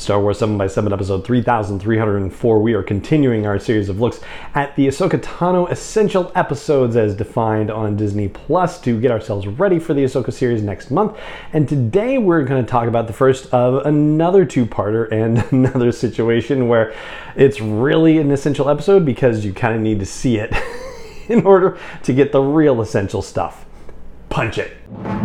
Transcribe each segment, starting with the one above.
Star Wars 7 by 7 episode 3304. We are continuing our series of looks at the Ahsoka Tano essential episodes as defined on Disney Plus to get ourselves ready for the Ahsoka series next month. And today we're going to talk about the first of another two-parter and another situation where it's really an essential episode because you kind of need to see it in order to get the real essential stuff. Punch it.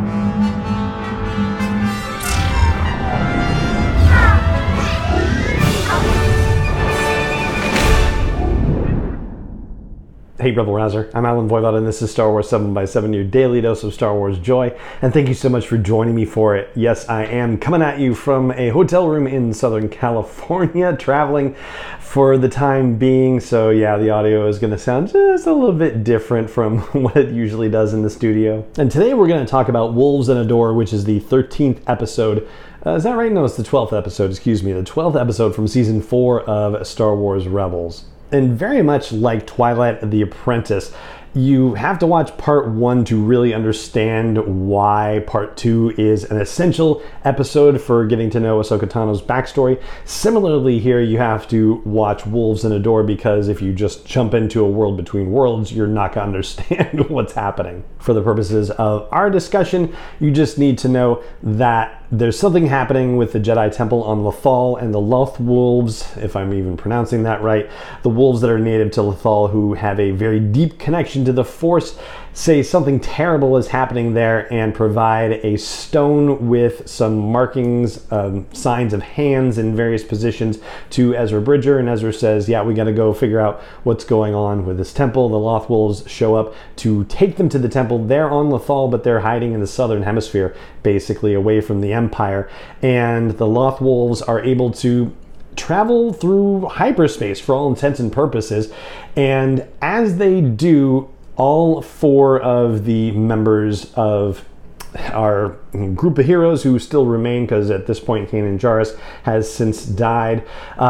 Hey Rebel Rouser, I'm Alan Voivod and this is Star Wars 7 by 7, your daily dose of Star Wars joy, and thank you so much for joining me for it. Yes, I am coming at you from a hotel room in Southern California, traveling for the time being, so yeah, the audio is going to sound just a little bit different from what it usually does in the studio. And today we're going to talk about Wolves and a Door, which is the 13th episode. Is that right? No, it's the 12th episode, excuse me, the 12th episode from Season 4 of Star Wars Rebels. And very much like Twilight The Apprentice, you have to watch part 1 to really understand why part 2 is an essential episode for getting to know Ahsoka Tano's backstory. Similarly here, you have to watch Wolves and a Door because if you just jump into a world between worlds, you're not going to understand what's happening. For the purposes of our discussion, you just need to know that there's something happening with the Jedi Temple on Lothal and the Loth Wolves, if I'm even pronouncing that right. The wolves that are native to Lothal who have a very deep connection to the Force say something terrible is happening there and provide a stone with some markings, signs of hands in various positions to Ezra Bridger. And Ezra says, yeah, we got to go figure out what's going on with this temple. The Loth Wolves show up to take them to the temple. They're on Lothal, but they're hiding in the southern hemisphere, basically away from the Empire. And the Loth Wolves are able to travel through hyperspace for all intents and purposes. And as they do, all 4 of the members of our group of heroes who still remain, because at this point Kanan Jarrus has since died,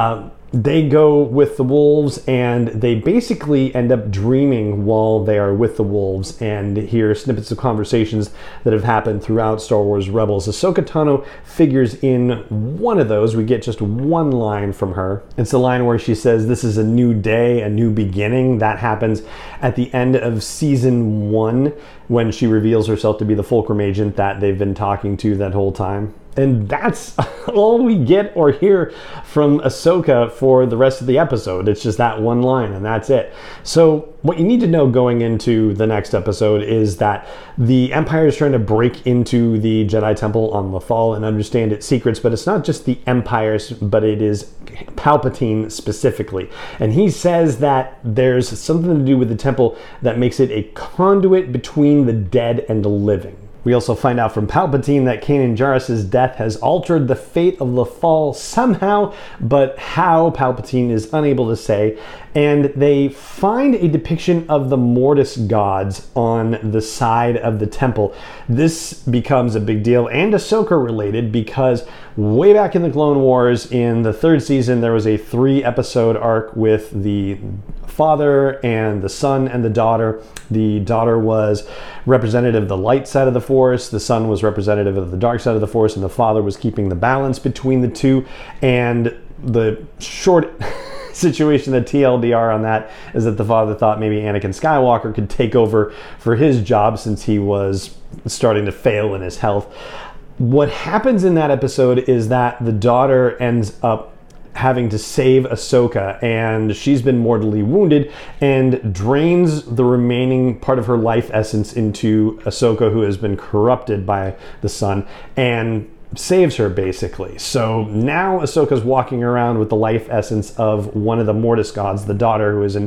they go with the wolves and they basically end up dreaming while they are with the wolves and hear snippets of conversations that have happened throughout Star Wars Rebels. Ahsoka Tano figures in one of those. We get just one line from her. It's the line where she says, "This is a new day, a new beginning." That happens at the end of season 1 when she reveals herself to be the Fulcrum agent that they've been talking to that whole time. And that's all we get or hear from Ahsoka for the rest of the episode. It's just that one line and that's it. So what you need to know going into the next episode is that the Empire is trying to break into the Jedi Temple on Lothal and understand its secrets, but it's not just the Empire, but it is Palpatine specifically. And he says that there's something to do with the temple that makes it a conduit between the dead and the living. We also find out from Palpatine that Kanan Jarrus' death has altered the fate of Lothal somehow, but how, Palpatine is unable to say. And they find a depiction of the Mortis gods on the side of the temple. This becomes a big deal and Ahsoka related because way back in the Clone Wars in the 3rd season, there was a 3-episode arc with the father and the son and the daughter. The daughter was representative of the light side of the Force, the son was representative of the dark side of the Force, and the father was keeping the balance between the two. And the short situation, the TLDR on that, is that the father thought maybe Anakin Skywalker could take over for his job since he was starting to fail in his health. What happens in that episode is that the daughter ends up having to save Ahsoka, and she's been mortally wounded and drains the remaining part of her life essence into Ahsoka, who has been corrupted by the son, and saves her basically. So now Ahsoka's walking around with the life essence of one of the Mortis gods, the daughter, who is an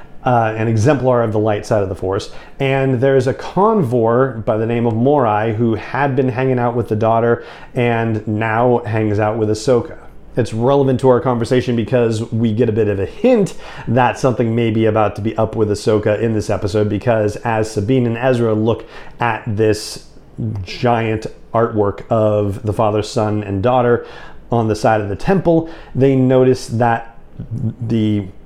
exemplar of the light side of the Force. And there's a convor by the name of Morai who had been hanging out with the daughter and now hangs out with Ahsoka. It's relevant to our conversation because we get a bit of a hint that something may be about to be up with Ahsoka in this episode, because as Sabine and Ezra look at this giant artwork of the father, son, and daughter on the side of the temple, they notice that the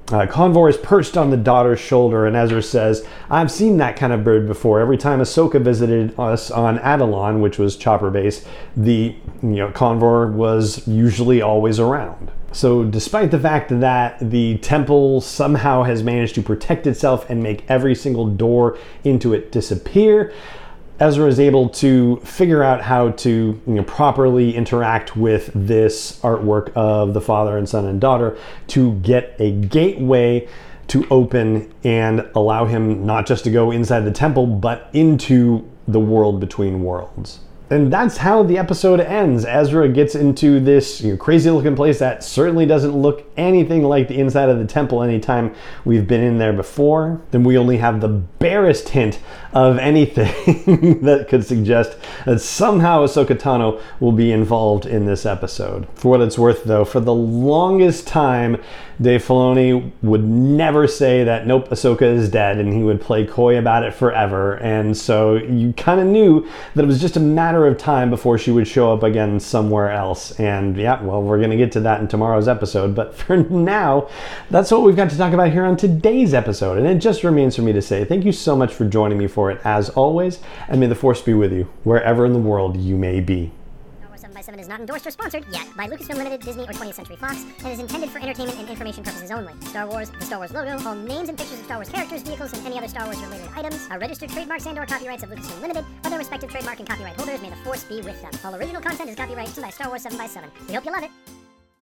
Convor is perched on the daughter's shoulder, and Ezra says, "I've seen that kind of bird before. Every time Ahsoka visited us on Atollon, which was Chopper Base, the Convor was usually always around." So despite the fact that the temple somehow has managed to protect itself and make every single door into it disappear, Ezra is able to figure out how to properly interact with this artwork of the father and son and daughter to get a gateway to open and allow him not just to go inside the temple, but into the world between worlds. And that's how the episode ends. Ezra gets into this crazy looking place that certainly doesn't look anything like the inside of the temple anytime we've been in there before. Then we only have the barest hint of anything that could suggest that somehow Ahsoka Tano will be involved in this episode. For what it's worth though, for the longest time, Dave Filoni would never say that nope, Ahsoka is dead, and he would play coy about it forever. And so you kind of knew that it was just a matter of time before she would show up again somewhere else. And yeah, well, we're going to get to that in tomorrow's episode. But for now, that's what we've got to talk about here on today's episode. And it just remains for me to say thank you so much for joining me for it, as always, and may the Force be with you wherever in the world you may be. 7 is not endorsed or sponsored yet by Lucasfilm Limited, Disney, or 20th Century Fox, and is intended for entertainment and information purposes only. Star Wars, the Star Wars logo, all names and pictures of Star Wars characters, vehicles, and any other Star Wars related items are registered trademarks and/or copyrights of Lucasfilm Limited, or their respective trademark and copyright holders. May the Force be with them. All original content is copyrighted by Star Wars 7x7. We hope you love it.